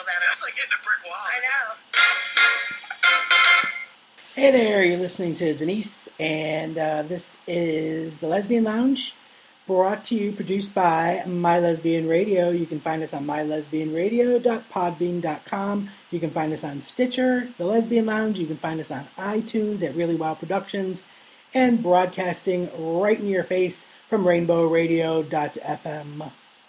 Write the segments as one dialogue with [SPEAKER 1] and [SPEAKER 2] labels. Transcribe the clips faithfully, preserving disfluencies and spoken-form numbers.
[SPEAKER 1] feel better.
[SPEAKER 2] That's like hitting a brick wall.
[SPEAKER 1] I know.
[SPEAKER 3] Hey there, you're listening to Denise, and uh, this is The Lesbian Lounge, brought to you, produced by My Lesbian Radio. You can find us on my lesbian radio dot podbean dot com. You can find us on Stitcher, The Lesbian Lounge. You can find us on iTunes at Really Wild Productions, and broadcasting right in your face from rainbow radio dot f m.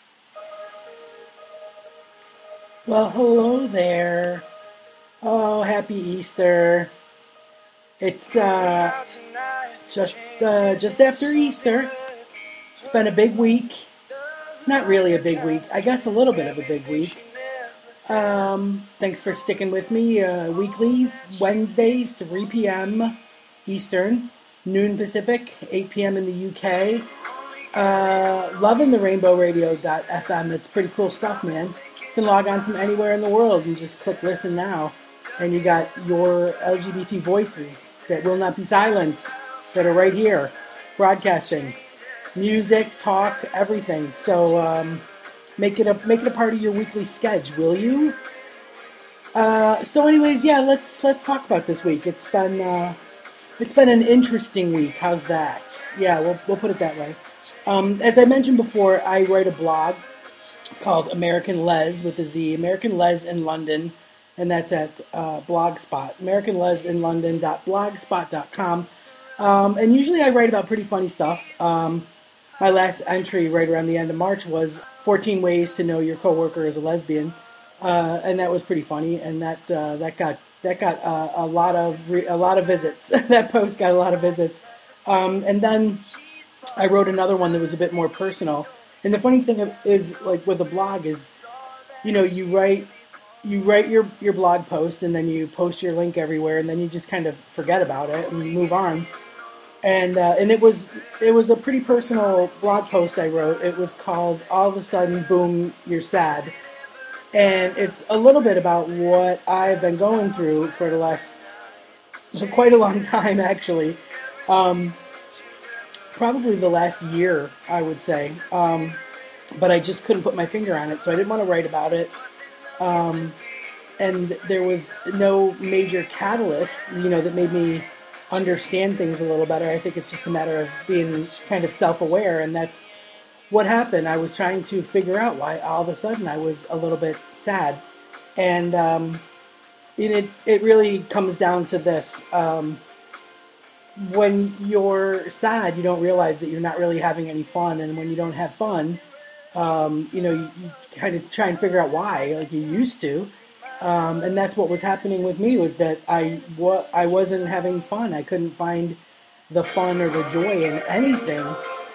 [SPEAKER 3] Well, hello there. Oh, happy Easter. It's uh, just uh, just after Easter. It's been a big week. Not really a big week. I guess a little bit of a big week. Um, thanks for sticking with me. Uh, weeklies, Wednesdays, three p.m. Eastern, noon Pacific, eight p.m. in the U K. Uh, loving the rainbow radio dot f m. It's pretty cool stuff, man. You can log on from anywhere in the world and just click listen now. And you got your L G B T voices that will not be silenced, that are right here, broadcasting, music, talk, everything. So um, make it a make it a part of your weekly schedule, will you? Uh, so, anyways, yeah, let's let's talk about this week. It's been uh, it's been an interesting week. How's that? Yeah, we'll we'll put it that way. Um, as I mentioned before, I write a blog called American Les with a Z, American Les in London. And that's at uh, Blogspot, american les in london dot blogspot dot com. Um, and usually I write about pretty funny stuff. Um, my last entry right around the end of March was fourteen ways to know your coworker is a lesbian. Uh, and that was pretty funny. And that uh, that got that got uh, a lot of re- a lot of visits. That post got a lot of visits. Um, and then I wrote another one that was a bit more personal. And the funny thing is, like with a blog is, you know, you write... You write your, your blog post, and then you post your link everywhere, and then you just kind of forget about it and move on. And uh, and it was it was a pretty personal blog post I wrote. It was called "All of a Sudden, Boom, You're Sad," and it's a little bit about what I've been going through for the last for quite a long time, actually. Um, probably the last year, I would say. Um, but I just couldn't put my finger on it, so I didn't want to write about it. Um, and there was no major catalyst, you know, that made me understand things a little better. I think it's just a matter of being kind of self-aware, and that's what happened. I was trying to figure out why all of a sudden I was a little bit sad. And um, it, it really comes down to this. Um, when you're sad, you don't realize that you're not really having any fun, and when you don't have fun, Um, you know, you, you kind of try and figure out why, like you used to, um, and that's what was happening with me, was that I, wa- I wasn't having fun. I couldn't find the fun or the joy in anything,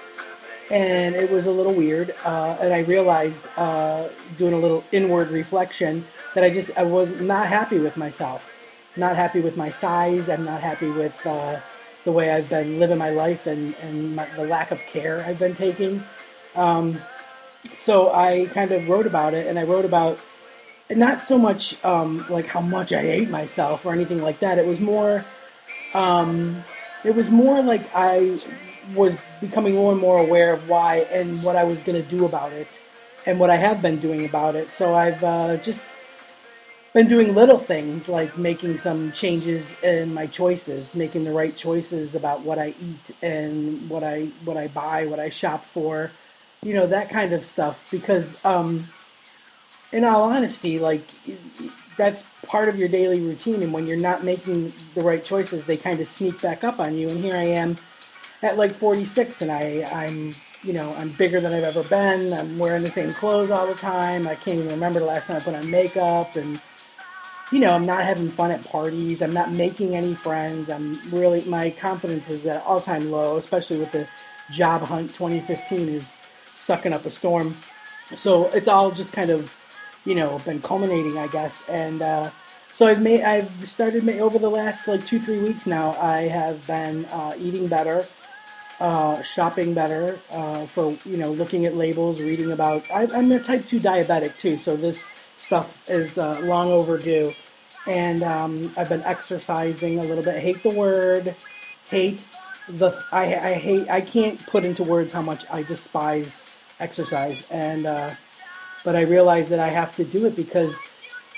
[SPEAKER 3] and it was a little weird, uh, and I realized, uh, doing a little inward reflection, that I just, I was not happy with myself, not happy with my size. I'm not happy with uh, the way I've been living my life, and, and my, the lack of care I've been taking. Um, So I kind of wrote about it, and I wrote about not so much um, like how much I hate myself or anything like that. It was more, um, it was more like I was becoming more and more aware of why and what I was going to do about it, and what I have been doing about it. So I've uh, just been doing little things like making some changes in my choices, making the right choices about what I eat and what I what I buy, what I shop for. You know, that kind of stuff, because um, in all honesty, like, that's part of your daily routine, and when you're not making the right choices, they kind of sneak back up on you. And here I am at like forty-six, and I, I'm, you know, I'm bigger than I've ever been. I'm wearing the same clothes all the time. I can't even remember the last time I put on makeup, and, you know, I'm not having fun at parties. I'm not making any friends. I'm really, my confidence is at an all-time low, especially with the job hunt. Twenty fifteen is sucking up a storm. So it's all just kind of, you know, been culminating, I guess. And uh, so I've made, I've started ma- over the last like two, three weeks now, I have been uh, eating better, uh, shopping better, uh, for, you know, looking at labels, reading about, I, I'm a type two diabetic too, so this stuff is uh, long overdue. And um, I've been exercising a little bit. I hate the word, hate the, I, I hate, I can't put into words how much I despise exercise. And, uh, but I realize that I have to do it because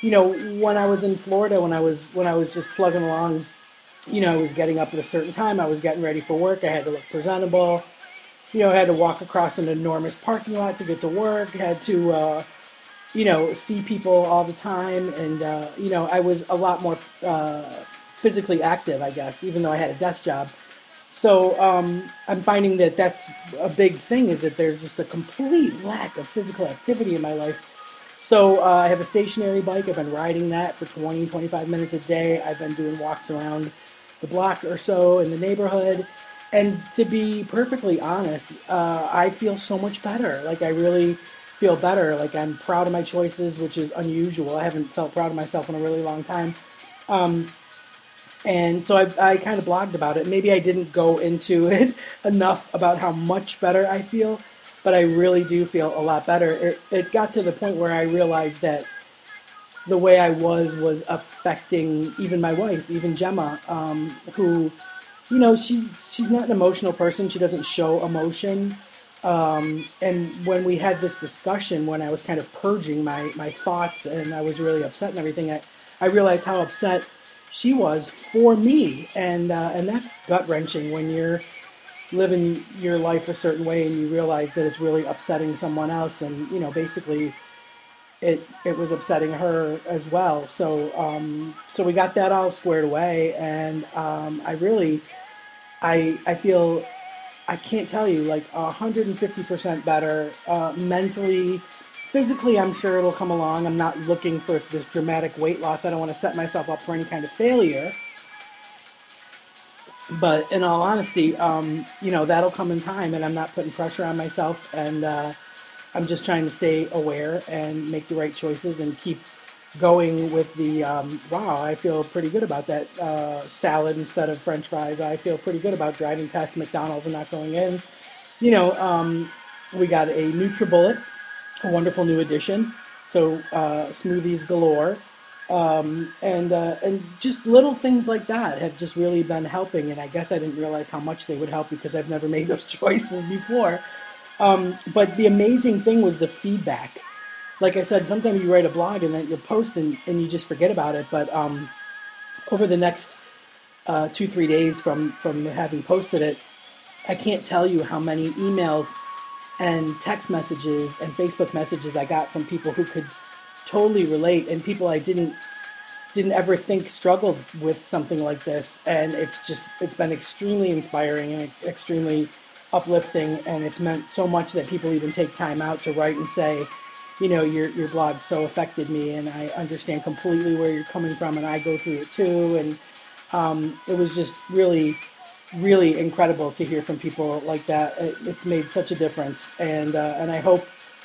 [SPEAKER 3] you know, when I was in Florida, when I was when I was just plugging along, you know, I was getting up at a certain time. I was getting ready for work. I had to look presentable. You know, I had to walk across an enormous parking lot to get to work. I had to, uh, you know, see people all the time. And, uh, you know, I was a lot more uh, physically active, I guess, even though I had a desk job. So um, I'm finding that that's a big thing, is that there's just a complete lack of physical activity in my life. So uh, I have a stationary bike. I've been riding that for twenty, twenty-five minutes a day. I've been doing walks around the block or so in the neighborhood. And to be perfectly honest, uh, I feel so much better. Like, I really feel better. Like, I'm proud of my choices, which is unusual. I haven't felt proud of myself in a really long time. Um, and so I, I kind of blogged about it. Maybe I didn't go into it enough about how much better I feel, but I really do feel a lot better. It, it got to the point where I realized that the way I was was affecting even my wife, even Gemma, um, who... You know, she she's not an emotional person. She doesn't show emotion. Um, and when we had this discussion, when I was kind of purging my, my thoughts and I was really upset and everything, I, I realized how upset she was for me. And uh, and that's gut-wrenching when you're living your life a certain way and you realize that it's really upsetting someone else. And, you know, basically it it was upsetting her as well. So, um, so we got that all squared away. And um, I really... I I feel, I can't tell you, like one hundred fifty percent better uh, mentally. Physically, I'm sure it'll come along. I'm not looking for this dramatic weight loss. I don't want to set myself up for any kind of failure. But in all honesty, um, you know, that'll come in time, and I'm not putting pressure on myself. And uh, I'm just trying to stay aware and make the right choices and keep going with the, um, wow, I feel pretty good about that uh, salad instead of French fries. I feel pretty good about driving past McDonald's and not going in. You know, um, we got a NutriBullet, a wonderful new addition. So uh, smoothies galore. Um, and uh, and just little things like that have just really been helping. And I guess I didn't realize how much they would help because I've never made those choices before. Um, but the amazing thing was the feedback. Like I said, sometimes you write a blog and then you'll post and, and you just forget about it. But um, over the next uh, two, three days from, from having posted it, I can't tell you how many emails and text messages and Facebook messages I got from people who could totally relate, and people I didn't didn't ever think struggled with something like this. And it's just, it's been extremely inspiring and extremely uplifting. And it's meant so much that people even take time out to write and say, you know, your your blog so affected me, and I understand completely where you're coming from, and I go through it too. And um, it was just really, really incredible to hear from people like that. It, it's made such a difference, and uh, and I hope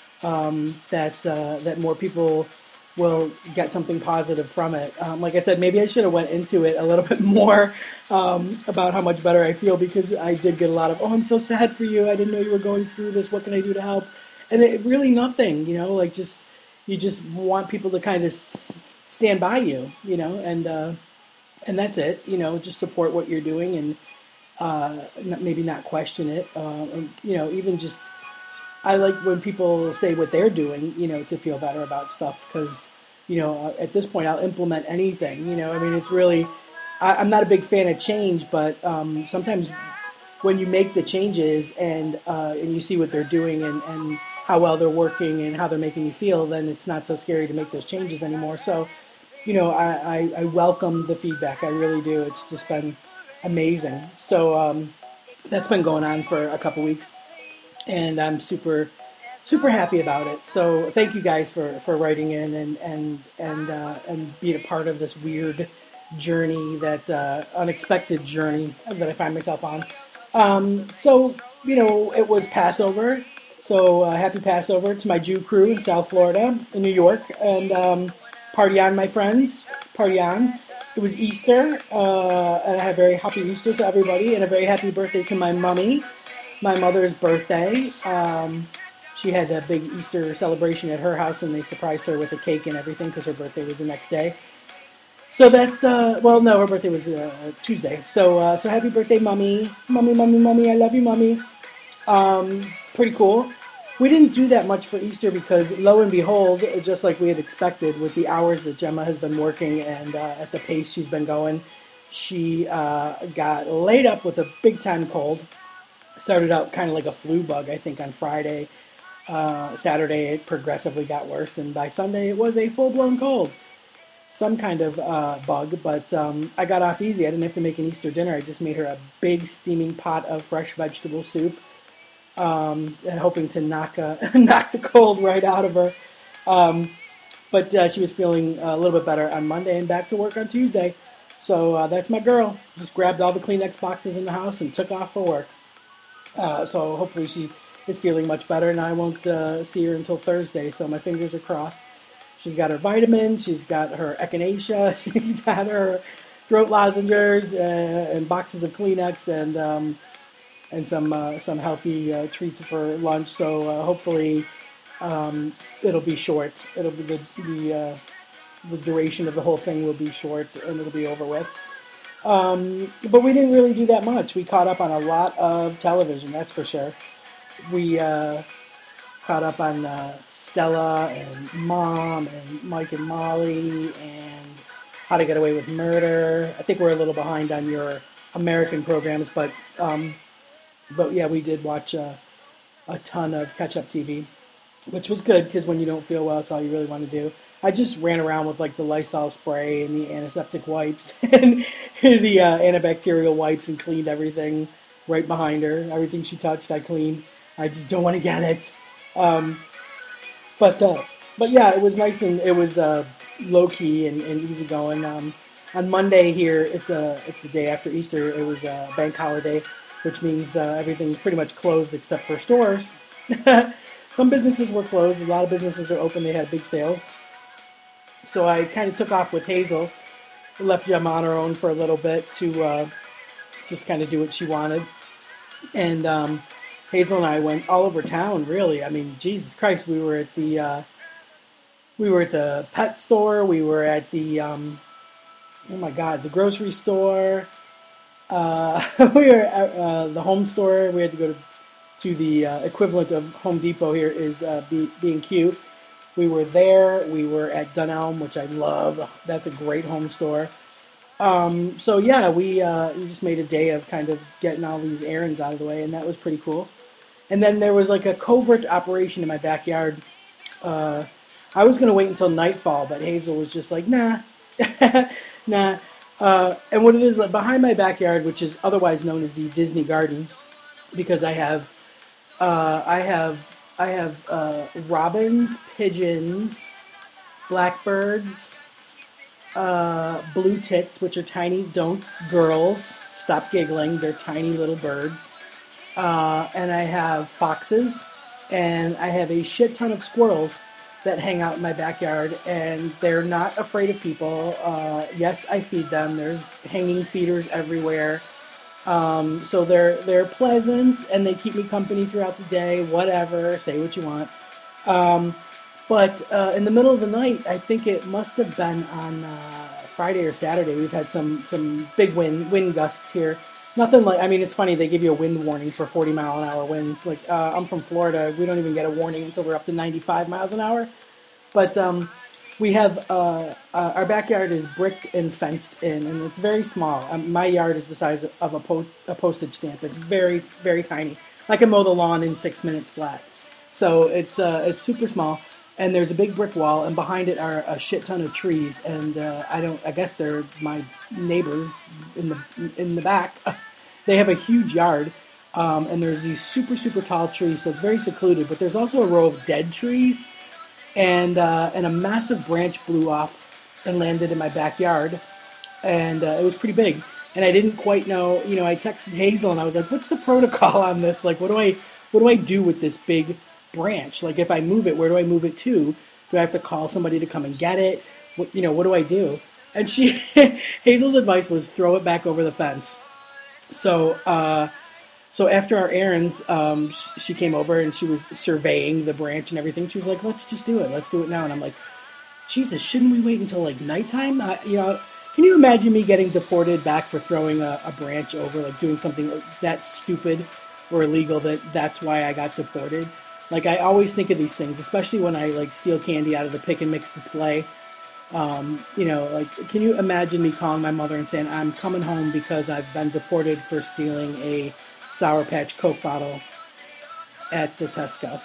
[SPEAKER 3] um, that uh, that more people will get something positive from it. Um, like I said, maybe I should have went into it a little bit more um, about how much better I feel, because I did get a lot of, oh, I'm so sad for you. I didn't know you were going through this. What can I do to help? And it really nothing, you know, like just, you just want people to kind of s- stand by you, you know, and, uh, and that's it, you know, just support what you're doing and, uh, not, maybe not question it. Uh, and, you know, even just, I like when people say what they're doing, you know, to feel better about stuff, because, you know, at this point I'll implement anything, you know, I mean, it's really, I, I'm not a big fan of change, but, um, sometimes when you make the changes and, uh, and you see what they're doing and, and, how well they're working and how they're making you feel, then it's not so scary to make those changes anymore. So, you know, I, I, I welcome the feedback. I really do. It's just been amazing. So um, that's been going on for a couple weeks, and I'm super, super happy about it. So thank you guys for, for writing in and and and uh, and being a part of this weird journey, that uh, unexpected journey that I find myself on. Um, so, you know, it was Passover. So uh, happy Passover to my Jew crew in South Florida, in New York, and um, party on, my friends, party on. It was Easter, uh, and I had a very happy Easter to everybody, and a very happy birthday to my mummy, my mother's birthday. Um, she had a big Easter celebration at her house, and they surprised her with a cake and everything because her birthday was the next day. So that's, uh, well, no, her birthday was uh, Tuesday. So uh, so happy birthday, Mommy. Mommy, Mommy, Mommy, I love you, Mommy. Um, pretty cool. We didn't do that much for Easter because, lo and behold, just like we had expected, with the hours that Gemma has been working and uh, at the pace she's been going, she uh, got laid up with a big-time cold. Started out kind of like a flu bug, I think, on Friday. Uh, Saturday, it progressively got worse, and by Sunday, it was a full-blown cold. Some kind of uh, bug, but um, I got off easy. I didn't have to make an Easter dinner. I just made her a big steaming pot of fresh vegetable soup. Um, hoping to knock uh, knock the cold right out of her. Um, but uh, she was feeling a little bit better on Monday and back to work on Tuesday. So uh, that's my girl. Just grabbed all the Kleenex boxes in the house and took off for work. Uh, so hopefully she is feeling much better, and I won't uh, see her until Thursday. So my fingers are crossed. She's got her vitamins. She's got her echinacea. She's got her throat lozenges uh, and boxes of Kleenex and um, and some uh, some healthy uh, treats for lunch. So uh, hopefully um, it'll be short. It'll be the the, uh, the duration of the whole thing will be short, and it'll be over with. Um, but we didn't really do that much. We caught up on a lot of television, that's for sure. We uh, caught up on uh, Stella and Mom and Mike and Molly and How to Get Away with Murder. I think we're a little behind on your American programs, but um, but yeah, we did watch uh, a ton of catch-up T V, which was good because when you don't feel well, it's all you really want to do. I just ran around with like the Lysol spray and the antiseptic wipes and the uh, antibacterial wipes and cleaned everything right behind her. Everything she touched, I cleaned. I just don't want to get it. Um, but uh, but yeah, it was nice and it was uh, low key and, and easy going. Um, on Monday here, it's a it's the day after Easter. It was a bank holiday, which means uh, everything's pretty much closed except for stores. Some businesses were closed. A lot of businesses are open. They had big sales. So I kind of took off with Hazel, left Gemma on her own for a little bit to uh, just kind of do what she wanted. And um, Hazel and I went all over town, really. I mean, Jesus Christ, we were at the uh, we were at the pet store. We were at the um, oh my God, the grocery store. Uh, we were at uh, the home store. We had to go to, to the uh, equivalent of Home Depot here is uh, B and Q. We were there. We were at Dunelm, which I love. That's a great home store. Um, so yeah, we, uh, we just made a day of kind of getting all these errands out of the way, and that was pretty cool. And then there was like a covert operation in my backyard. Uh, I was going to wait until nightfall, but Hazel was just like, nah, nah. Uh, and what it is, like, behind my backyard, which is otherwise known as the Disney Garden, because I have, uh, I have, I have uh, robins, pigeons, blackbirds, uh, blue tits, which are tiny, don't, girls, stop giggling, they're tiny little birds. Uh, and I have foxes, and I have a shit ton of squirrels that hang out in my backyard, and they're not afraid of people. Uh, yes, I feed them. There's hanging feeders everywhere. Um, so they're they're pleasant, and they keep me company throughout the day, whatever, say what you want. Um, but uh, in the middle of the night, I think it must have been on uh, Friday or Saturday, we've had some, some big wind, wind gusts here. Nothing like, I mean, it's funny, they give you a wind warning for forty mile an hour winds. Like, uh, I'm from Florida, we don't even get a warning until we're up to ninety-five miles an hour. But um, we have, uh, uh, our backyard is bricked and fenced in, and it's very small. Um, my yard is the size of a, po- a postage stamp. It's very, very tiny. I can mow the lawn in six minutes flat. So it's uh, it's super small, and there's a big brick wall, and behind it are a shit ton of trees, and uh, I don't, I guess they're my neighbors in the in the back. They have a huge yard, um, and there's these super, super tall trees, so it's very secluded, but there's also a row of dead trees. And uh, and a massive branch blew off and landed in my backyard, and uh, it was pretty big. And I didn't quite know, you know, I texted Hazel and I was like, "What's the protocol on this? Like, what do I what do I do with this big branch? Like, if I move it, where do I move it to? Do I have to call somebody to come and get it? What, you know, what do I do?" And she Hazel's advice was throw it back over the fence. So. Uh, So after our errands, um, she came over and she was surveying the branch and everything. She was like, "Let's just do it. Let's do it now." And I'm like, "Jesus, shouldn't we wait until like nighttime?" I, you know, can you imagine me getting deported back for throwing a, a branch over, like doing something that stupid or illegal? That that's why I got deported. Like, I always think of these things, especially when I like steal candy out of the pick and mix display. Um, you know, like, can you imagine me calling my mother and saying, I'm coming home because I've been deported for stealing a Sour Patch Coke bottle at the Tesco?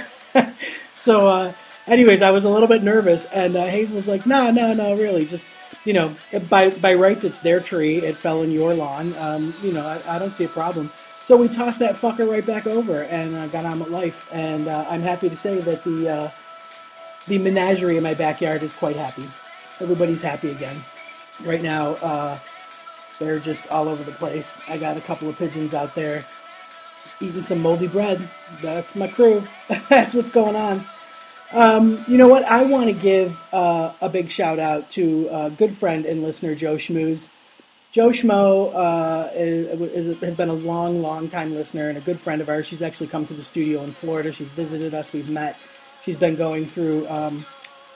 [SPEAKER 3] so, uh, anyways, I was a little bit nervous, and uh, Hazel was like, no, no, no, really, just, you know, by by rights, it's their tree. It fell in your lawn. Um, you know, I, I don't see a problem. So we tossed that fucker right back over and uh, got on with life. And uh, I'm happy to say that the uh, the menagerie in my backyard is quite happy. Everybody's happy again. Right now, uh, they're just all over the place. I got a couple of pigeons out there eating some moldy bread. That's my crew. That's what's going on. Um, you know what? I want to give uh, a big shout out to a good friend and listener, Joe Schmooze. Joe Schmo uh, is, is, has been a long, long time listener and a good friend of ours. She's actually come to the studio in Florida. She's visited us. We've met. She's been going through um,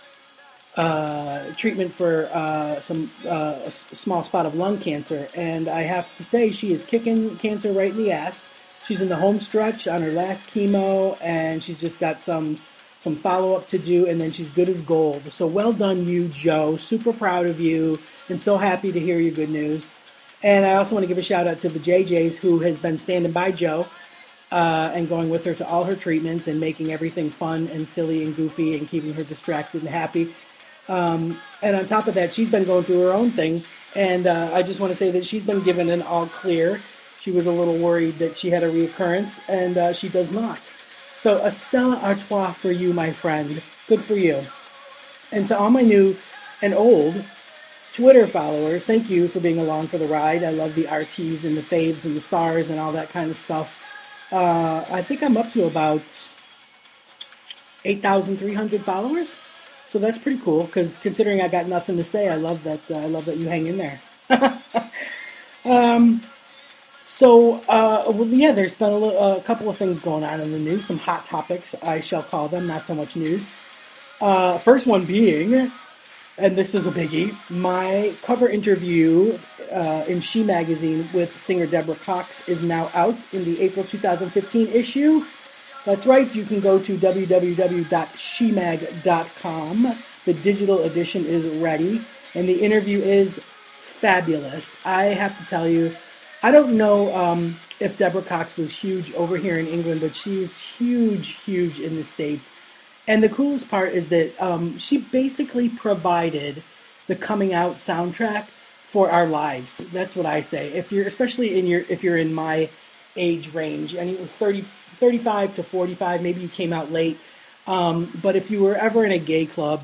[SPEAKER 3] uh, treatment for uh, some uh, a small spot of lung cancer. And I have to say, she is kicking cancer right in the ass. She's in the home stretch on her last chemo, and she's just got some some follow-up to do, and then she's good as gold. So well done, you, Joe. Super proud of you, and so happy to hear your good news. And I also want to give a shout-out to the J Js, who has been standing by Joe uh, and going with her to all her treatments and making everything fun and silly and goofy and keeping her distracted and happy. Um, and on top of that, she's been going through her own thing, and uh, I just want to say that she's been given an all clear. She was a little worried that she had a reoccurrence, and uh, she does not. So a Stella Artois for you, my friend. Good for you. And to all my new and old Twitter followers, thank you for being along for the ride. I love the R Ts and the faves and the stars and all that kind of stuff. Uh, I think I'm up to about eight thousand three hundred followers. So that's pretty cool, because considering I got nothing to say, I love that. Uh, I love that you hang in there. um... So, uh, well, yeah, there's been a, little, a couple of things going on in the news, some hot topics, I shall call them, not so much news. Uh, first one being, and this is a biggie, my cover interview uh, in She Magazine with singer Deborah Cox is now out in the April two thousand fifteen issue. That's right, you can go to w w w dot she mag dot com. The digital edition is ready, and the interview is fabulous. I have to tell you, I don't know um, if Deborah Cox was huge over here in England, but she's huge, huge in the States. And the coolest part is that um, she basically provided the coming out soundtrack for our lives. That's what I say. If you're, especially in your, if you're in my age range, and it was thirty, thirty-five to forty-five, maybe you came out late. Um, but if you were ever in a gay club,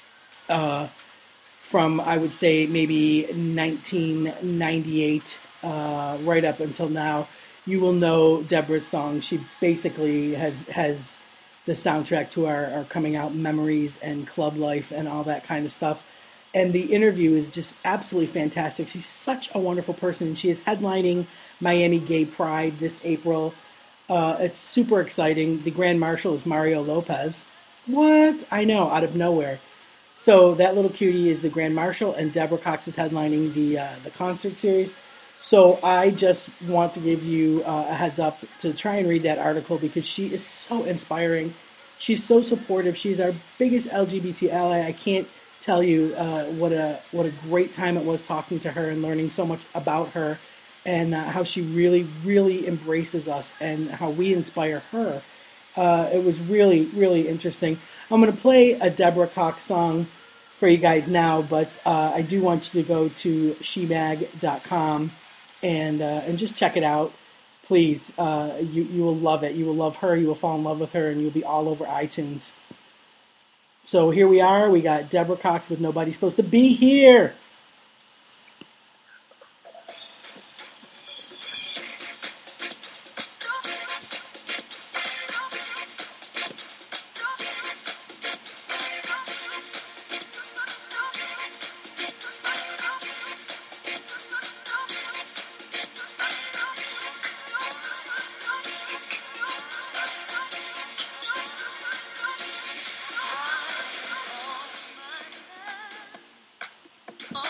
[SPEAKER 3] uh, from I would say maybe nineteen ninety-eight. Uh, right up until now, you will know Deborah's song. She basically has has the soundtrack to our, our coming out memories and club life and all that kind of stuff. And the interview is just absolutely fantastic. She's such a wonderful person, and she is headlining Miami Gay Pride this April. Uh, it's super exciting. The Grand Marshal is Mario Lopez. What? I know, out of nowhere. So that little cutie is the Grand Marshal, and Deborah Cox is headlining the uh, the concert series. So I just want to give you uh, a heads up to try and read that article, because she is so inspiring. She's so supportive. She's our biggest L G B T ally. I can't tell you uh, what a what a great time it was talking to her and learning so much about her, and uh, how she really, really embraces us and how we inspire her. Uh, it was really, really interesting. I'm going to play a Deborah Cox song for you guys now, but uh, I do want you to go to she mag dot com. And uh, and just check it out, please. Uh, you you will love it. You will love her. You will fall in love with her, and you'll be all over iTunes. So here we are. We got Deborah Cox with "Nobody's Supposed to Be Here."
[SPEAKER 1] Oh,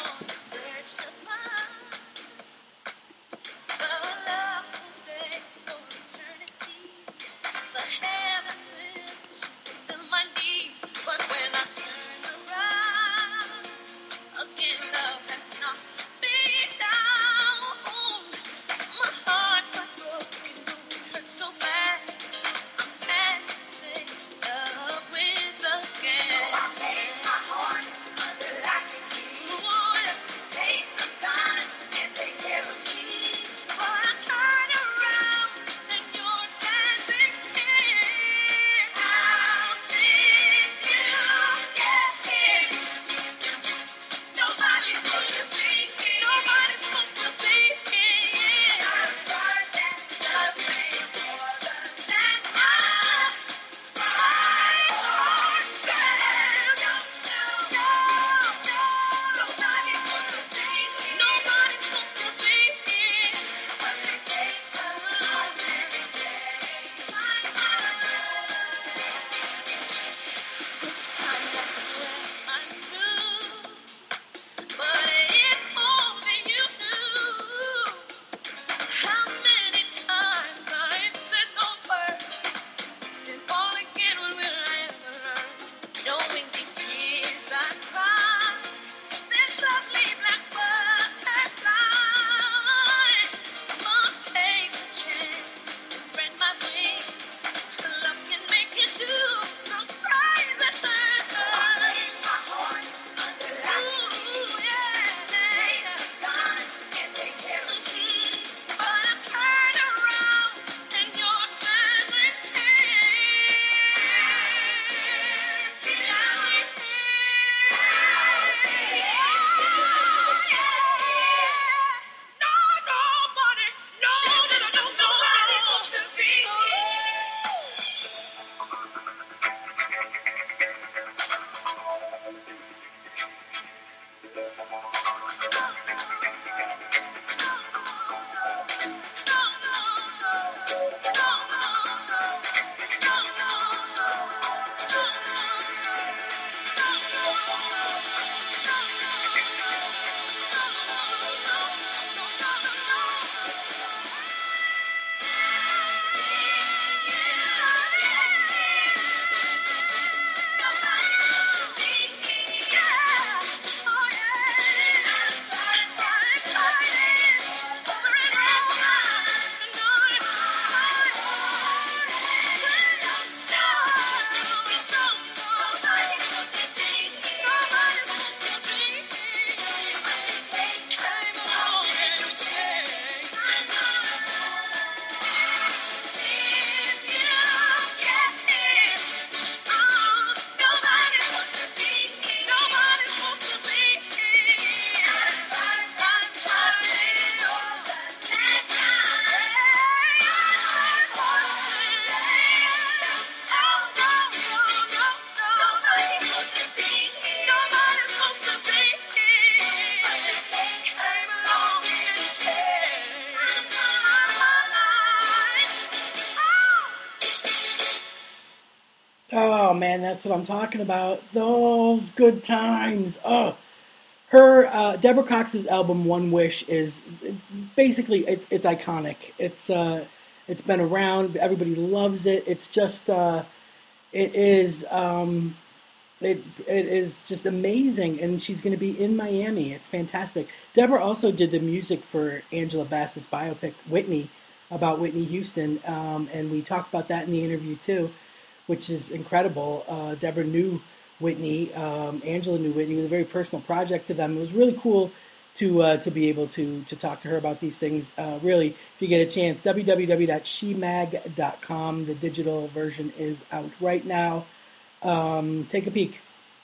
[SPEAKER 3] man, that's what I'm talking about. Those good times. Oh, her uh, Deborah Cox's album One Wish is it's basically it's, it's iconic. It's uh, it's been around. Everybody loves it. It's just uh, it is um, it it is just amazing. And she's going to be in Miami. It's fantastic. Deborah also did the music for Angela Bassett's biopic Whitney, about Whitney Houston, um, and we talked about that in the interview too, which is incredible. Uh, Deborah knew Whitney, um, Angela knew Whitney. It was a very personal project to them. It was really cool to uh, to be able to to talk to her about these things. Uh, really, if you get a chance, w w w dot she mag dot com. The digital version is out right now. Um, take a peek.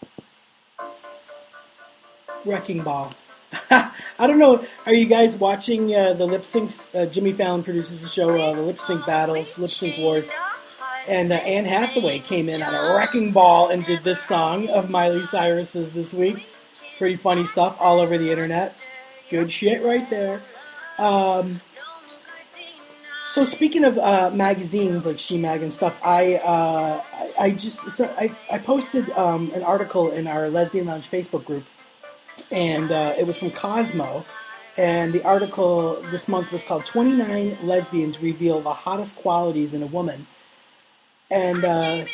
[SPEAKER 3] Wrecking Ball. I don't know. Are you guys watching uh, the lip syncs? Uh, Jimmy Fallon produces the show, uh, the lip sync battles, lip sync wars. And uh, Anne Hathaway came in on a wrecking ball and did this song of Miley Cyrus's this week. Pretty funny stuff all over the internet. Good shit right there. Um, so speaking of uh, magazines like She Mag and stuff, I uh, I, I just so I, I posted um, an article in our Lesbian Lounge Facebook group. And uh, it was from Cosmo, and the article this month was called twenty-nine Lesbians Reveal the Hottest Qualities in a Woman. And uh,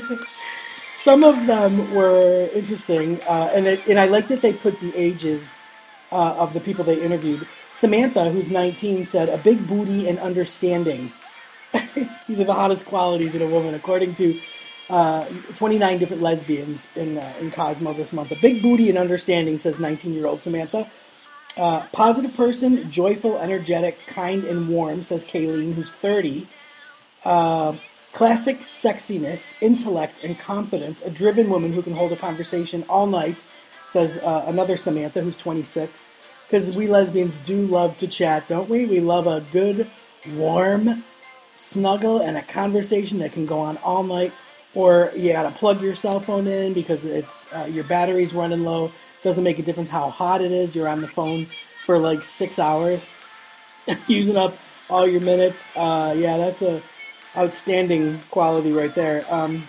[SPEAKER 3] some of them were interesting, uh, and, it, and I like that they put the ages uh, of the people they interviewed. Samantha, who's nineteen, said, a big booty and understanding. These are the hottest qualities in a woman, according to Uh, twenty-nine different lesbians in uh, in Cosmo this month. A big booty and understanding, says nineteen-year-old Samantha. Uh, positive person, joyful, energetic, kind, and warm, says Kayleen, who's thirty. Uh, classic sexiness, intellect, and confidence. A driven woman who can hold a conversation all night, says uh, another Samantha, who's twenty-six. Because we lesbians do love to chat, don't we? We love a good, warm snuggle and a conversation that can go on all night. Or you gotta plug your cell phone in because it's uh, your battery's running low. Doesn't make a difference how hot it is. You're on the phone for like six hours, using up all your minutes. Uh, yeah, that's a outstanding quality right there. Um,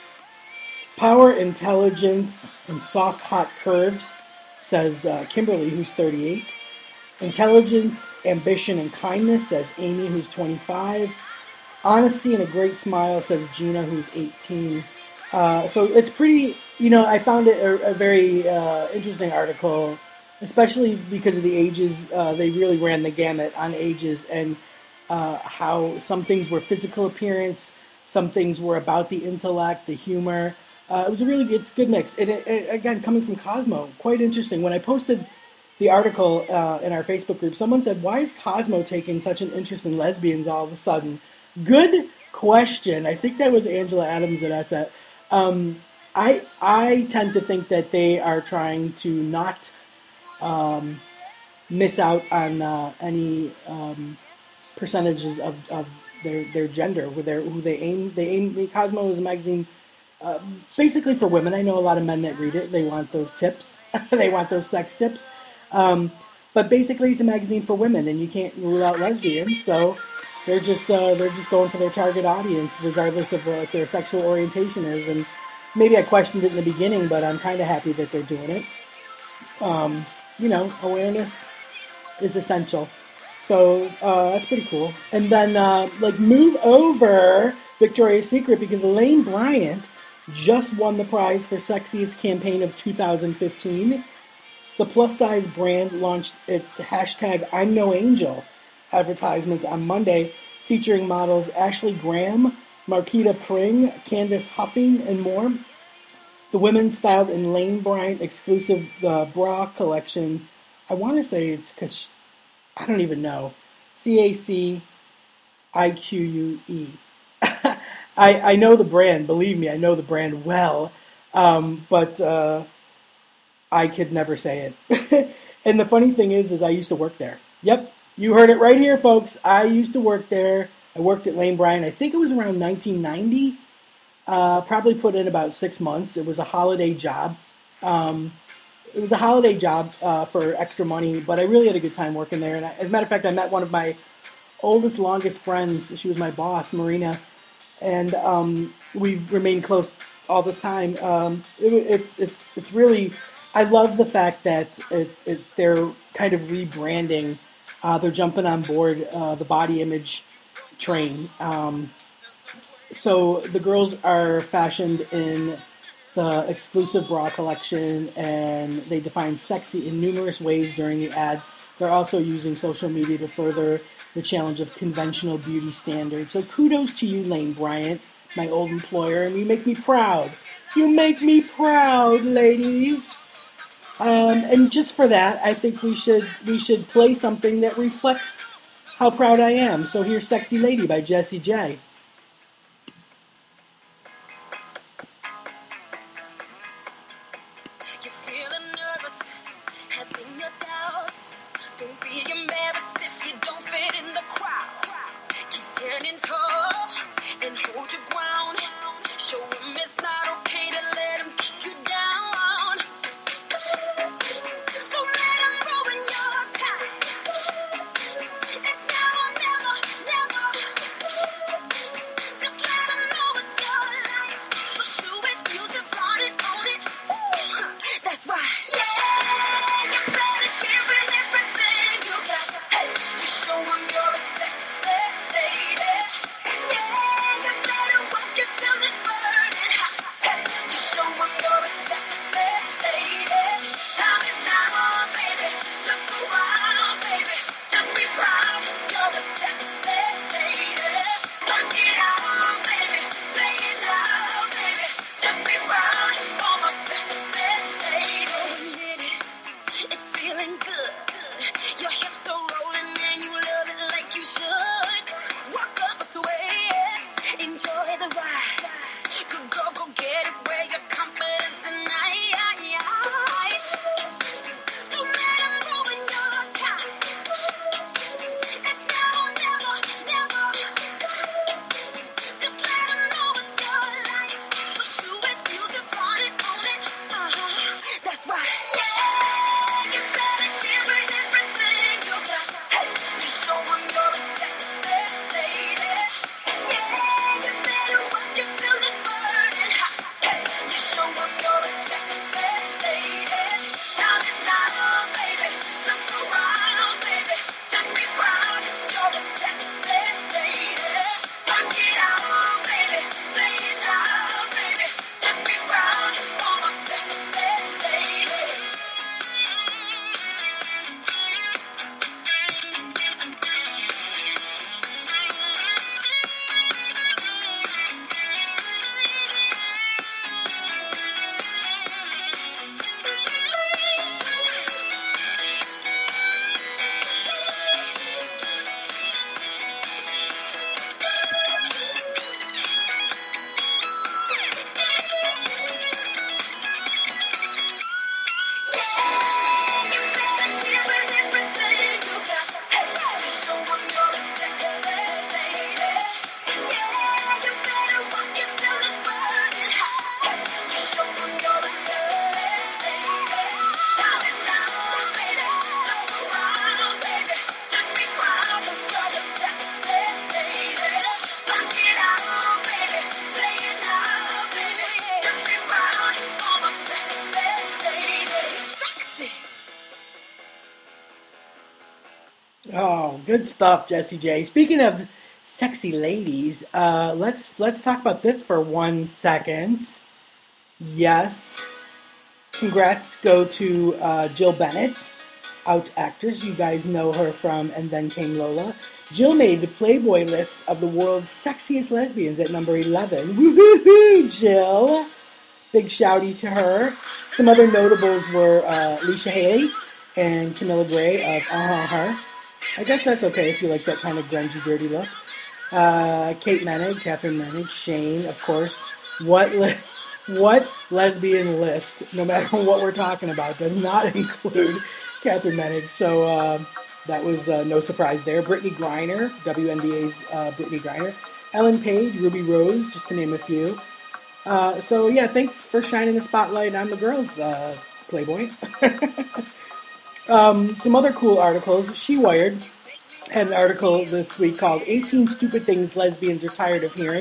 [SPEAKER 3] power, intelligence, and soft, hot curves, says uh, Kimberly, who's thirty-eight. Intelligence, ambition, and kindness, says Amy, who's twenty-five. Honesty and a great smile, says Gina, who's eighteen. Uh, so it's pretty, you know, I found it a, a very uh, interesting article, especially because of the ages. Uh, they really ran the gamut on ages and uh, how some things were physical appearance, some things were about the intellect, the humor. Uh, it was a really good, it's a good mix. And it, it, again, coming from Cosmo, quite interesting. When I posted the article uh, in our Facebook group, someone said, why is Cosmo taking such an interest in lesbians all of a sudden? Good question. I think that was Angela Adams that asked that. Um, I I tend to think that they are trying to not um, miss out on uh, any um, percentages of, of their their gender, who they who they aim. They aim. Cosmo is a magazine uh, basically for women. I know a lot of men that read it. They want those tips. They want those sex tips. Um, but basically, it's a magazine for women, and you can't rule out lesbians. So. They're just uh, they're just going for their target audience, regardless of what their sexual orientation is. And maybe I questioned it in the beginning, but I'm kind of happy that they're doing it. Um, you know, awareness is essential. So uh, that's pretty cool. And then, uh, like, move over Victoria's Secret because Elaine Bryant just won the prize for Sexiest Campaign of two thousand fifteen. The plus-size brand launched its hashtag I'm No Angel advertisements on Monday, featuring models Ashley Graham, Marquita Pring, Candace Huffing, and more. The women styled in Lane Bryant exclusive uh, bra collection. I want to say it's because I don't even know. C A C I Q U E. I, I know the brand. Believe me, I know the brand well. Um, but uh, I could never say it. And the funny thing is, is I used to work there. Yep. You heard it right here, folks. I used to work there. I worked at Lane Bryant. I think it was around nineteen ninety. Uh, probably put in about six months. It was a holiday job. Um, it was a holiday job uh, for extra money, but I really had a good time working there. And I, as a matter of fact, I met one of my oldest, longest friends. She was my boss, Marina, and um, we've remained close all this time. Um, it, it's it's it's really. I love the fact that it, it, they're kind of rebranding. Uh, they're jumping on board uh, the body image train. Um, so the girls are fashioned in the exclusive bra collection, and they define sexy in numerous ways during the ad. They're also using social media to further the challenge of conventional beauty standards. So kudos to you, Lane Bryant, my old employer, and you make me proud. You make me proud, ladies. Um, and just for that, I think we should we should play something that reflects how proud I am. So here's "Sexy Lady" by Jessie J. Oh, good stuff, Jessie J. Speaking of sexy ladies, uh, let's let's talk about this for one second. Yes, congrats go to uh, Jill Bennett, out actress. You guys know her from And Then Came Lola. Jill made the Playboy list of the world's sexiest lesbians at number eleven. Woo-hoo-hoo, Jill! Big shouty to her. Some other notables were uh, Leisha Haley and Camilla Gray of Uh-Huh Her. I guess that's okay if you like that kind of grungy, dirty look. Uh, Kate Menig, Catherine Menig, Shane, of course. What li- what lesbian list, no matter what we're talking about, does not include Catherine Menig? So uh, that was uh, no surprise there. Brittany Griner, W N B A's uh, Brittany Griner. Ellen Page, Ruby Rose, just to name a few. Uh, so yeah, thanks for shining the spotlight on the girls, uh, Playboy. Um, some other cool articles. She Wired had an article this week called eighteen Stupid Things Lesbians Are Tired of Hearing.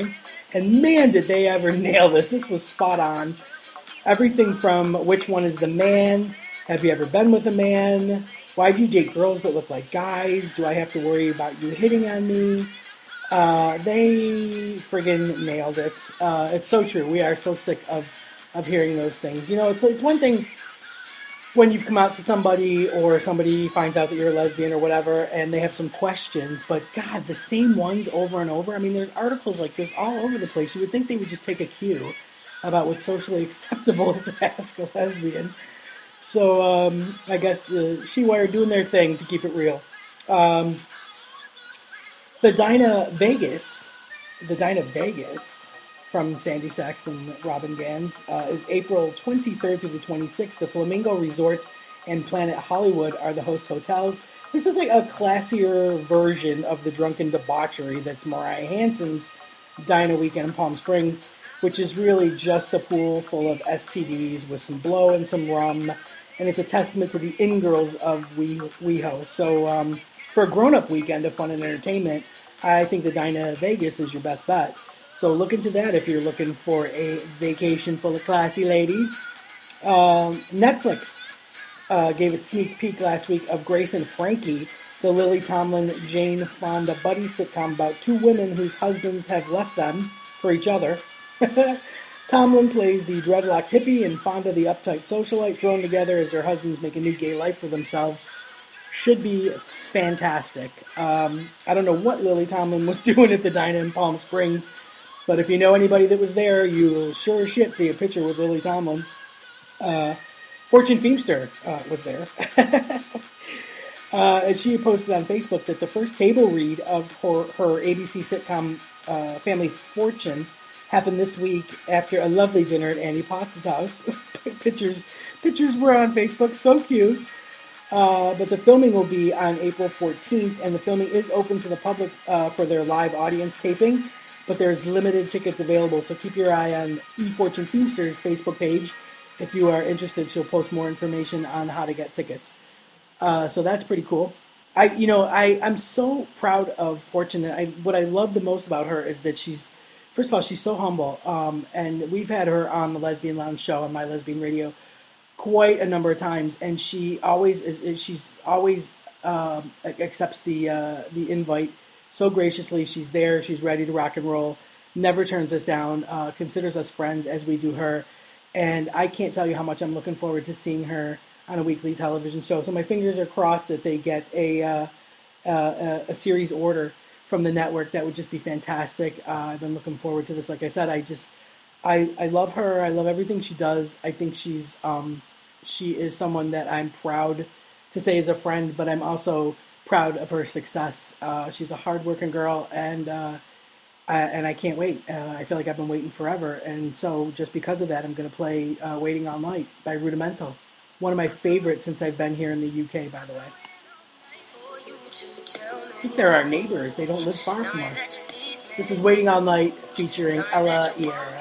[SPEAKER 3] And man, did they ever nail this. This was spot on. Everything from which one is the man, have you ever been with a man, why do you date girls that look like guys, do I have to worry about you hitting on me? Uh, they friggin' nailed it. Uh, it's so true. We are so sick of, of hearing those things. You know, it's, it's one thing when you've come out to somebody or somebody finds out that you're a lesbian or whatever and they have some questions, but God, the same ones over and over. I mean, there's articles like this all over the place. You would think they would just take a cue about what's socially acceptable to ask a lesbian. So um, I guess uh, She Wire doing their thing to keep it real. Um, the Dinah Vegas, the Dinah Vegas from Sandy Sachs and Robin Gans uh, is April twenty-third through the twenty-sixth. The Flamingo Resort and Planet Hollywood are the host hotels. This is like a classier version of the drunken debauchery that's Mariah Hansen's Dinah Weekend in Palm Springs, which is really just a pool full of S T Ds with some blow and some rum, and it's a testament to the in-girls of We WeHo. So um, for a grown-up weekend of fun and entertainment, I think the Dinah Vegas is your best bet. So look into that if you're looking for a vacation full of classy ladies. Um, Netflix uh, gave a sneak peek last week of Grace and Frankie, the Lily Tomlin, Jane Fonda buddy sitcom about two women whose husbands have left them for each other. Tomlin plays the dreadlock hippie and Fonda the uptight socialite, thrown together as their husbands make a new gay life for themselves. Should be fantastic. Um, I don't know what Lily Tomlin was doing at the Dinah in Palm Springs, but if you know anybody that was there, you'll sure as shit see a picture with Lily Tomlin. Uh, Fortune Feimster uh, was there. uh, and she posted on Facebook that the first table read of her, her A B C sitcom uh, Family Fortune happened this week after a lovely dinner at Annie Potts' house. pictures, pictures were on Facebook, so cute. Uh, but the filming will be on April fourteenth, and the filming is open to the public uh, for their live audience taping. But there's limited tickets available, so keep your eye on E. Fortune Feimster's Facebook page. If you are interested, she'll post more information on how to get tickets. Uh, so that's pretty cool. I, you know, I, I'm so proud of Fortune. I, what I love the most about her is that she's, first of all, she's so humble. Um, and we've had her on the Lesbian Lounge show on My Lesbian Radio quite a number of times, and she always is. is she's always um, accepts the uh, the invite so graciously. She's there. She's ready to rock and roll. Never turns us down. Uh, considers us friends as we do her. And I can't tell you how much I'm looking forward to seeing her on a weekly television show. So my fingers are crossed that they get a uh, uh, a series order from the network. That would just be fantastic. Uh, I've been looking forward to this. Like I said, I just I I love her. I love everything she does. I think she's um, she is someone that I'm proud to say is a friend, but I'm also proud of her success. Uh, she's a hardworking girl, and uh, I, and I can't wait. Uh, I feel like I've been waiting forever, and so just because of that, I'm going to play uh, "Waiting All Night" by Rudimental, one of my favorites since I've been here in the U K. By the way, I think they're our neighbors. They don't live far from us. This is "Waiting All Night" featuring Ella Eara.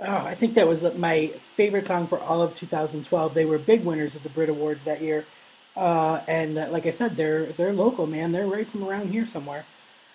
[SPEAKER 3] Oh, I think that was my favorite song for all of two thousand twelve. They were big winners of the Brit Awards that year, uh, and uh, like I said, they're they're local, man. They're right from around here somewhere.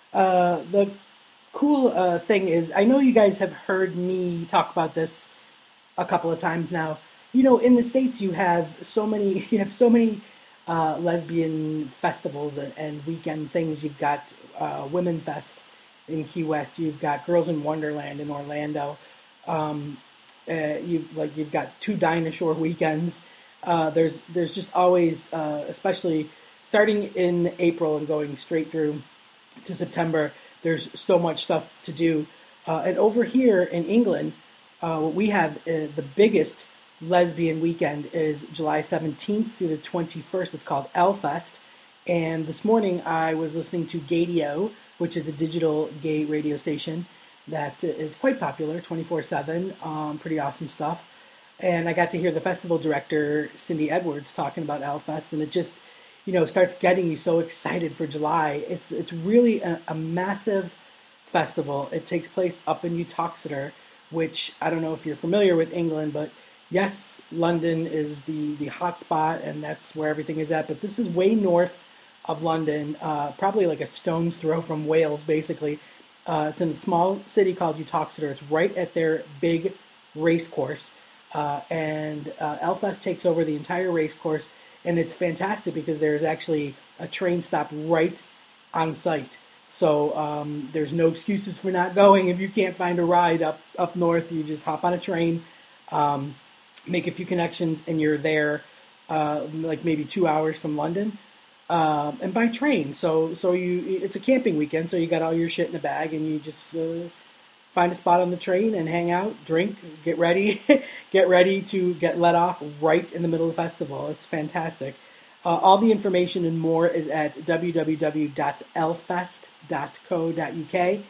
[SPEAKER 3] Uh, the cool uh, thing is, I know you guys have heard me talk about this a couple of times now. You know, in the States, you have so many, you have so many uh, lesbian festivals and, and weekend things. You've got uh, Women Fest in Key West. You've got Girls in Wonderland in Orlando. Um, uh, you've like you've got two Dinosaur weekends. Uh, there's there's just always, uh, especially starting in April and going straight through to September. There's so much stuff to do. Uh, and over here in England, uh, what we have uh, the biggest lesbian weekend is July seventeenth through the twenty-first. It's called Elfest. And this morning I was listening to Gaydio, which is a digital gay radio station that is quite popular, twenty-four seven, um, pretty awesome stuff. And I got to hear the festival director, Cindy Edwards, talking about Elfest, and it just, you know, starts getting you so excited for July. It's it's really a, a massive festival. It takes place up in Uttoxeter, which I don't know if you're familiar with England, but yes, London is the, the hot spot, and that's where everything is at. But this is way north of London, uh, probably like a stone's throw from Wales, basically. Uh, it's in a small city called Uttoxeter. It's right at their big race course. Uh, and uh, Elfest takes over the entire race course, and it's fantastic because there's actually a train stop right on site. So um, there's no excuses for not going. If you can't find a ride up, up north, you just hop on a train, um, make a few connections, and you're there uh, like maybe two hours from London. Um, and by train, so so you it's a camping weekend, so you got all your shit in a bag, and you just uh, find a spot on the train and hang out, drink, get ready, get ready to get let off right in the middle of the festival. It's fantastic. Uh, all the information and more is at w w w dot elfest dot co dot u k,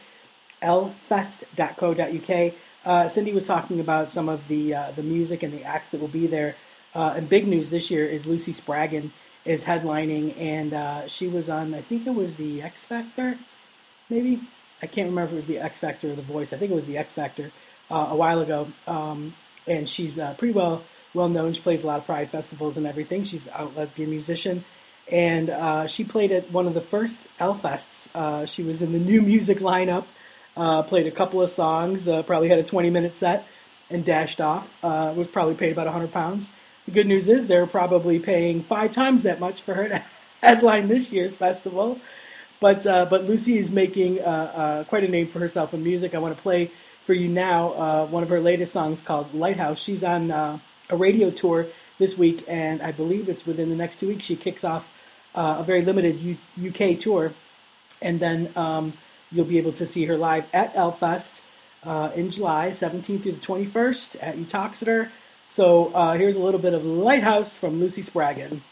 [SPEAKER 3] elfest dot co dot u k. Uh, Cindy was talking about some of the uh, the music and the acts that will be there. Uh, and big news this year is Lucy Spraggan is headlining, and uh, she was on, I think it was the X Factor, maybe? I can't remember if it was the X Factor or the Voice. I think it was the X Factor uh, a while ago. Um, and she's uh, pretty well well known. She plays a lot of Pride festivals and everything. She's an out lesbian musician. And uh, she played at one of the first Elfests. Uh, she was in the new music lineup, uh, played a couple of songs, uh, probably had a twenty-minute set, and dashed off. Uh, was probably paid about one hundred pounds. The good news is they're probably paying five times that much for her to headline this year's festival. But uh, but Lucy is making uh, uh, quite a name for herself in music. I want to play for you now uh, one of her latest songs called Lighthouse. She's on uh, a radio tour this week, and I believe it's within the next two weeks she kicks off uh, a very limited U- UK tour. And then um, you'll be able to see her live at Elfest uh, in July, seventeenth through the twenty-first at Uttoxeter. So uh, here's a little bit of Lighthouse from Lucy Spraggan.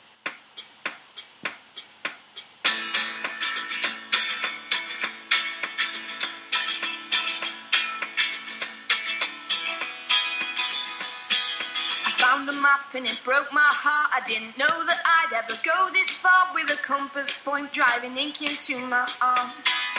[SPEAKER 1] I found a map and it broke my heart. I didn't know that I'd ever go this far with a compass point driving ink into my arm.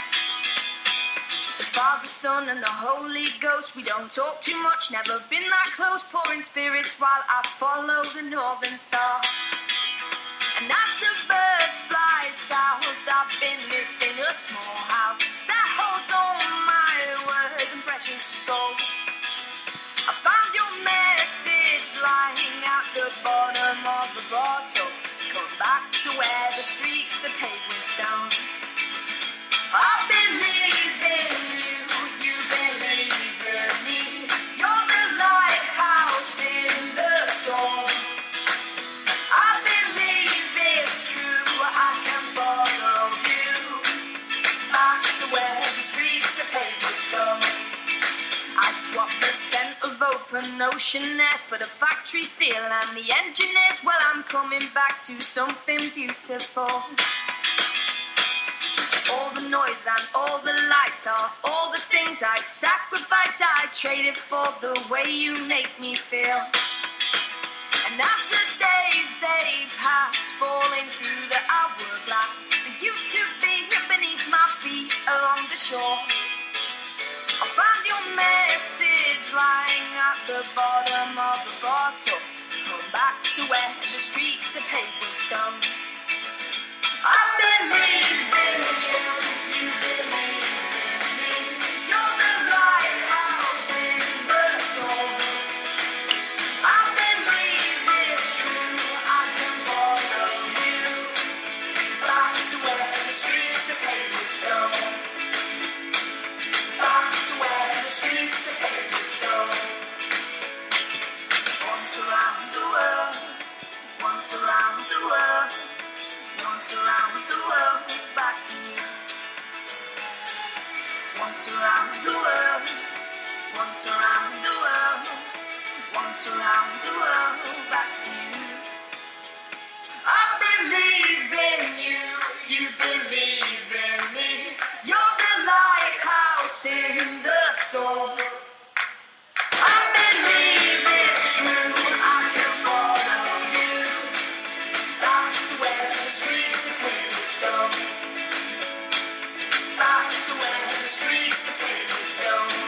[SPEAKER 1] The Father, Son, and the Holy Ghost. We don't talk too much, never been that close. Pouring spirits while I follow the northern star. And as the birds fly south, I've been missing a small house that holds all my words and precious gold. I found your message lying at the bottom of the bottle. Come back to where the streets are paved with stone. I believe in you, you believe in me. You're the lighthouse in the storm. I believe it's true, I can follow you back to where the streets are paved with stone. I swap the scent of open ocean air for the factory steel and the engineers. Well, I'm coming back to something beautiful. All the noise and all the lights are all the things I'd sacrifice. I'd trade it for the way you make me feel. And as the days they pass, falling through the hourglass, they used to be beneath my feet along the shore. I found your message lying to where the streets are paved with stone. I believe in you, you believe in me. You're the lighthouse in the storm. I believe it's true, I can follow you back to where the streets are paved with stone. Back to where the streets are paved with stone. Once around the world, once around the world, once around the world, back to you. Once around the world, once around the world, once around the world, back to you. I believe in you, you believe in me. You're the lighthouse in the storm. I believe it's true, I can follow you back to where the streets are paved with stone. Back to where the streets are paved with stone.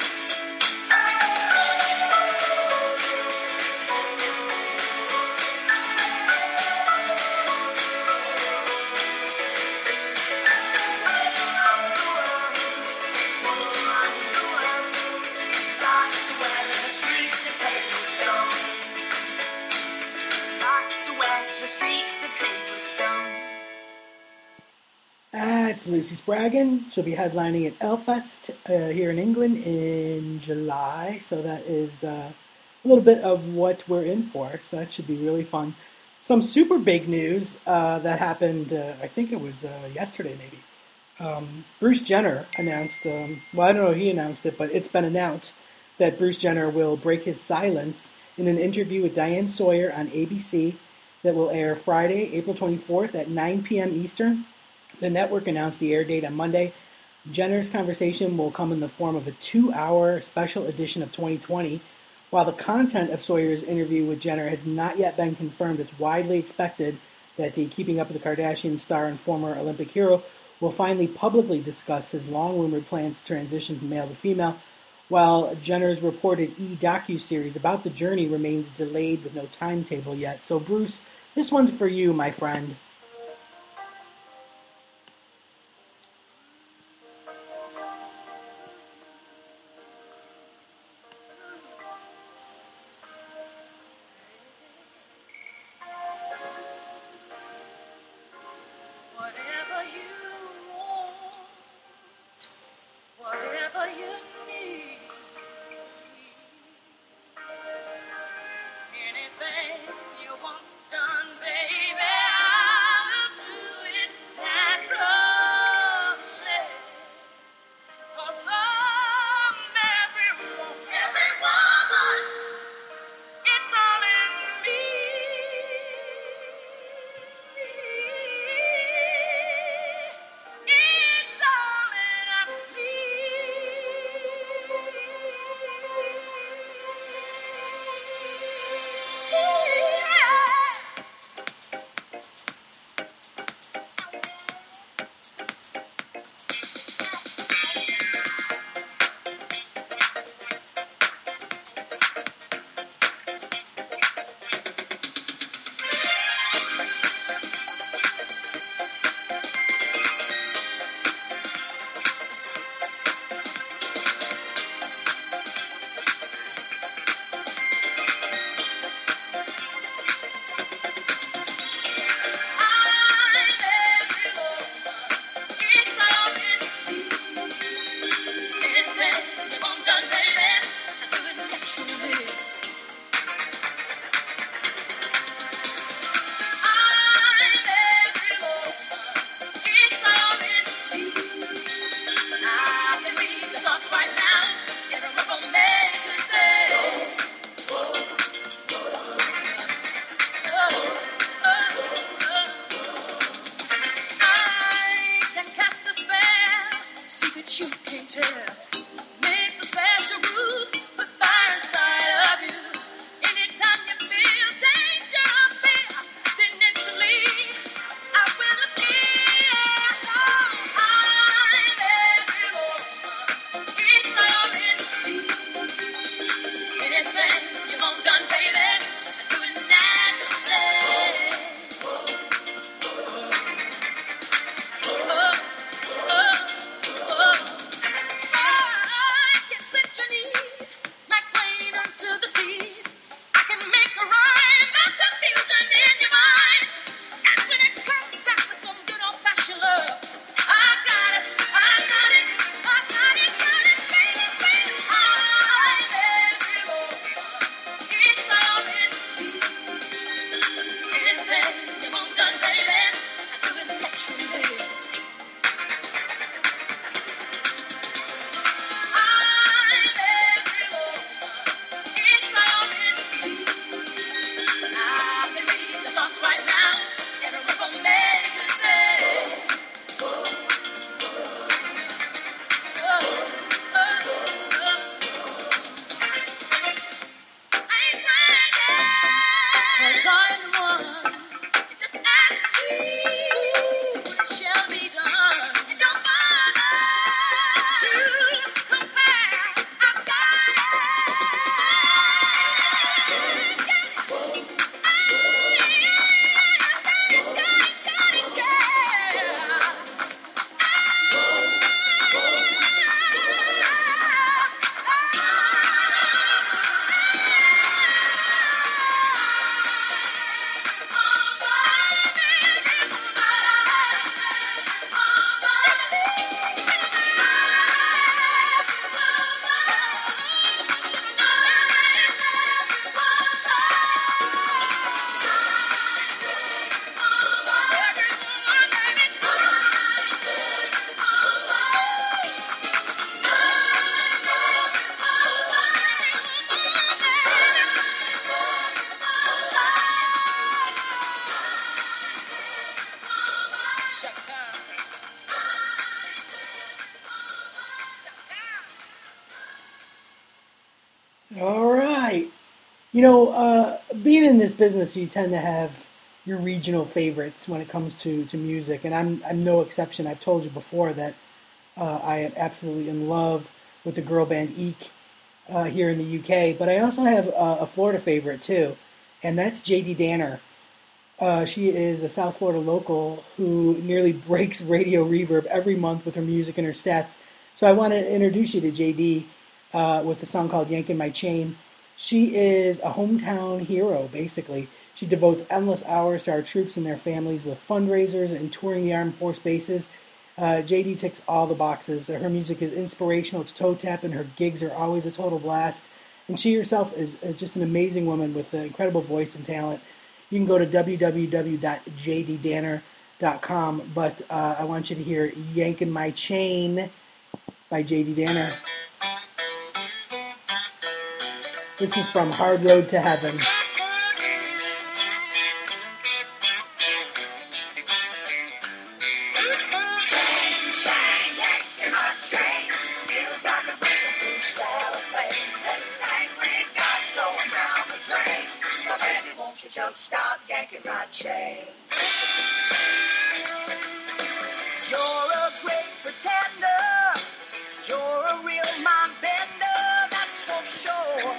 [SPEAKER 3] That's Lucy Spraggan. She'll be headlining at Elfest uh, here in England in July. So that is uh, a little bit of what we're in for. So that should be really fun. Some super big news uh, that happened, uh, I think it was uh, yesterday maybe. Um, Bruce Jenner announced, um, well I don't know if he announced it, but it's been announced that Bruce Jenner will break his silence in an interview with Diane Sawyer on A B C that will air Friday, April twenty-fourth at nine p.m. Eastern. The network announced the air date on Monday. Jenner's conversation will come in the form of a two-hour special edition of twenty twenty. While the content of Sawyer's interview with Jenner has not yet been confirmed, it's widely expected that the Keeping Up with the Kardashians star and former Olympic hero will finally publicly discuss his long-rumored plans to transition from male to female, while Jenner's reported e-docu-series about the journey remains delayed with no timetable yet. So, Bruce, this one's for you, my friend.
[SPEAKER 1] Anything you want done, baby,
[SPEAKER 3] All right. You know, uh, being in this business, you tend to have your regional favorites when it comes to, to music, and I'm I'm no exception. I've told you before that uh, I am absolutely in love with the girl band Eek uh, here in the U K, but I also have uh, a Florida favorite too, and that's J D Danner. Uh, she is a South Florida local who nearly breaks radio reverb every month with her music and her stats. So I want to introduce you to J D uh, with a song called Yankin' My Chain. She is a hometown hero, basically. She devotes endless hours to our troops and their families with fundraisers and touring the armed force bases. Uh, J D ticks all the boxes. Her music is inspirational, it's toe tap, and her gigs are always a total blast. And she herself is, is just an amazing woman with an incredible voice and talent. You can go to w w w dot j d danner dot com, but uh, I want you to hear Yankin' My Chain by J D Danner. This is from Hard Road to Heaven.
[SPEAKER 1] Just stop yanking my chain. You're a great pretender. You're a real mind bender, that's for sure.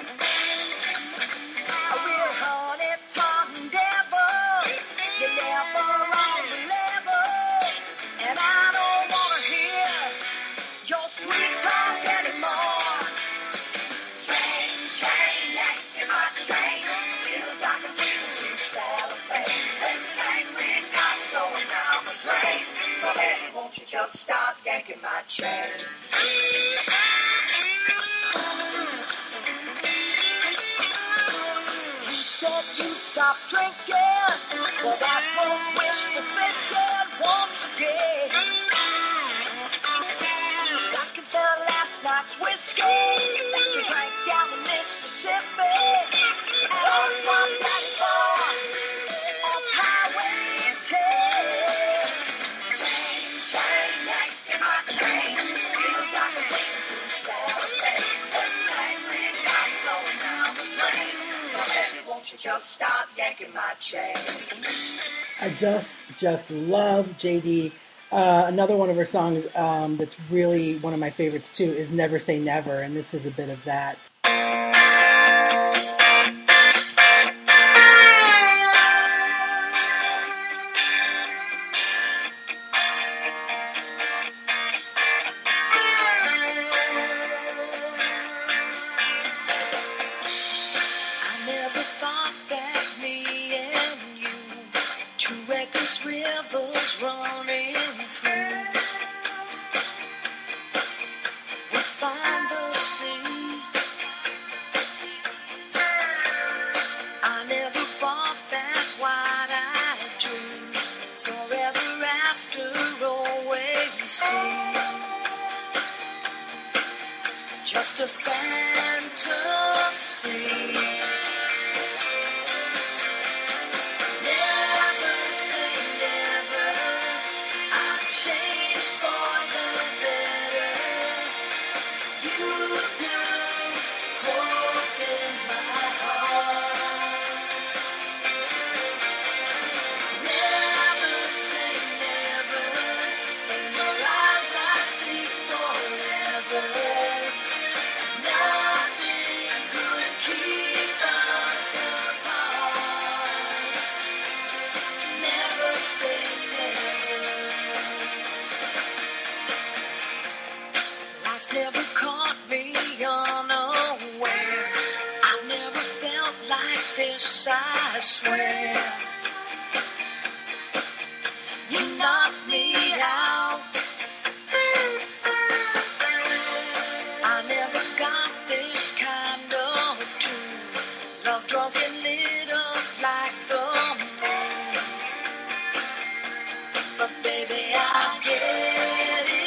[SPEAKER 1] A real honey-tongued devil. You're never on the level. And I don't want to hear your sweet talk anymore. Chain, chain, yanking my chain. Feels like a so baby, won't you just stop yanking my chain? You said you'd stop drinking. Well, that was wishful thinking once again. 'Cause I can smell last night's whiskey that you drank down the Mississippi. And all the swamp daddy's born off Highway ten. Just stop yanking my chain.
[SPEAKER 3] I just, just love J D. Uh, another one of her songs um, that's really one of my favorites too is Never Say Never, and this is a bit of that.
[SPEAKER 1] Just a fantasy. Never say never. I've changed for the better. You grew hope in my heart. Never say never. In your eyes I see forever. Never caught me unaware. I've never felt like this, I swear. You knocked me out. I never got this kind of tune. Love drunk and lit up like the moon. But baby, I get it.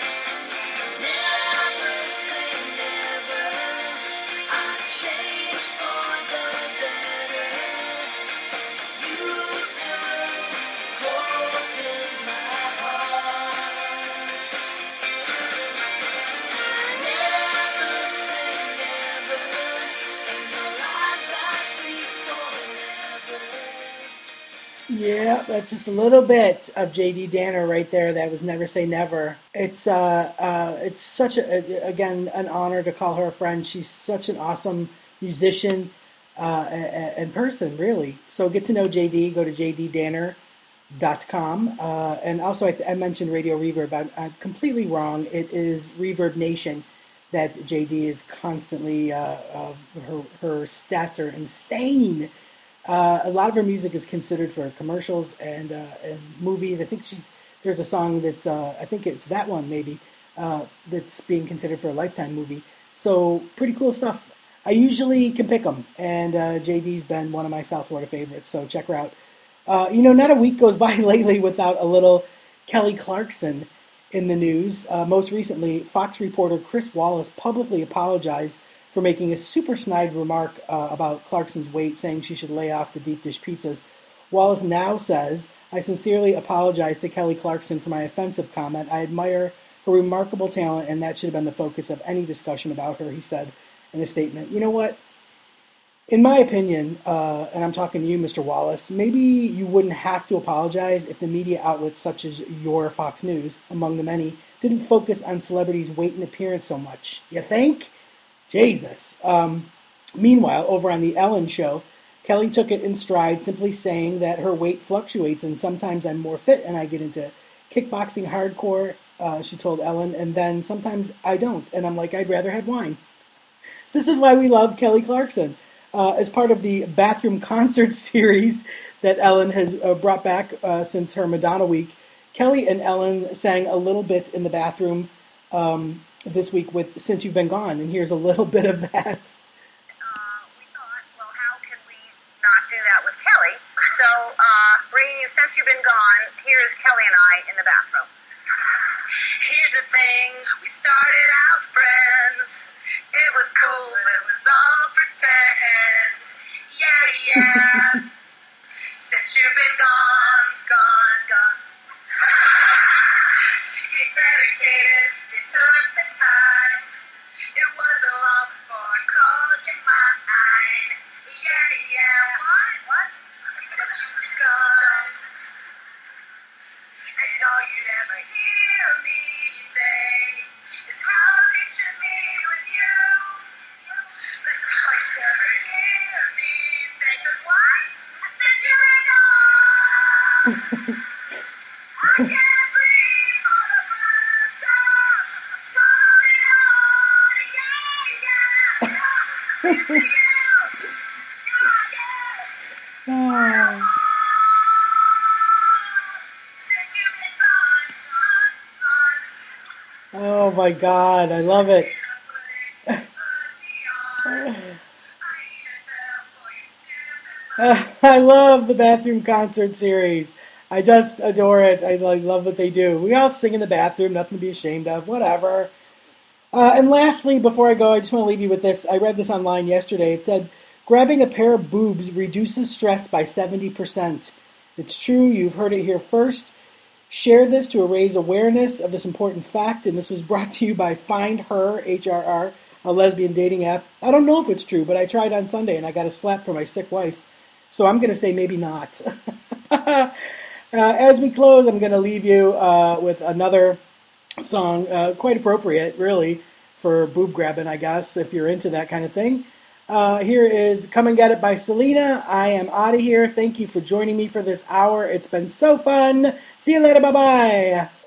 [SPEAKER 1] Changed
[SPEAKER 3] Yeah, that's just a little bit of J D Danner right there. That was Never Say Never. It's uh, uh, it's such a, again, an honor to call her a friend. She's such an awesome musician uh, and person, really. So get to know J D. Go to j d danner dot com. Uh, and also, I, I mentioned Radio Reverb. I'm, I'm completely wrong. It is Reverb Nation that J D is constantly, uh, uh, her, her stats are insane. Uh, a lot of her music is considered for commercials and, uh, and movies. I think she, there's a song that's, uh, I think it's that one maybe, uh, that's being considered for a Lifetime movie. So pretty cool stuff. I usually can pick them, and uh, J D's been one of my South Florida favorites, so check her out. Uh, you know, not a week goes by lately without a little Kelly Clarkson in the news. Uh, most recently, Fox reporter Chris Wallace publicly apologized for making a super snide remark uh, about Clarkson's weight, saying she should lay off the deep dish pizzas. Wallace now says, "I sincerely apologize to Kelly Clarkson for my offensive comment. I admire her remarkable talent, and that should have been the focus of any discussion about her," he said in a statement. You know what? In my opinion, uh, and I'm talking to you, Mister Wallace, maybe you wouldn't have to apologize if the media outlets such as your Fox News, among the many, didn't focus on celebrities' weight and appearance so much. You think? Jesus. Um, meanwhile, over on the Ellen show, Kelly took it in stride, simply saying that her weight fluctuates and sometimes I'm more fit and I get into kickboxing hardcore, uh, she told Ellen, and then sometimes I don't, and I'm like, I'd rather have wine. This is why we love Kelly Clarkson. Uh, as part of the bathroom concert series that Ellen has uh, brought back uh, since her Madonna week, Kelly and Ellen sang a little bit in the bathroom um, this week with Since You've Been Gone, and here's a little bit of that.
[SPEAKER 2] Uh, we thought, well, how can we not do that with Kelly? So, uh, bringing Since You've Been Gone, here's Kelly and I in the bathroom. Here's the thing, we started out friends. It was cool, but it was all pretend. Yeah, yeah. Since you've been gone, gone, gone. You dedicated, you took the time. It wasn't long before I called you mine. Yeah, yeah. What? What? Since you've been gone. And all you'd ever hear me say is how I picture me with you. That's all you'd ever hear me say. 'Cause why? Since you've been gone, I can't breathe for the first time. I'm sorry, Lord, yeah, yeah, yeah. It's you, yeah, yeah.
[SPEAKER 3] Oh.
[SPEAKER 2] Since you've been gone, gone, gone.
[SPEAKER 3] Oh my God, I love it. I love the bathroom concert series. I just adore it. I like, love what they do. We all sing in the bathroom, nothing to be ashamed of, whatever. Uh, and lastly, before I go, I just want to leave you with this. I read this online yesterday. It said, grabbing a pair of boobs reduces stress by seventy percent. It's true. You've heard it here first. Share this to raise awareness of this important fact, and this was brought to you by Find Her, H R R, a lesbian dating app. I don't know if it's true, but I tried on Sunday, and I got a slap for my sick wife. So I'm going to say maybe not. uh, as we close, I'm going to leave you uh, with another song, uh, quite appropriate, really, for boob grabbing, I guess, if you're into that kind of thing. Uh, here is Come and Get It by Selena. I am out of here. Thank you for joining me for this hour. It's been so fun. See you later. Bye-bye.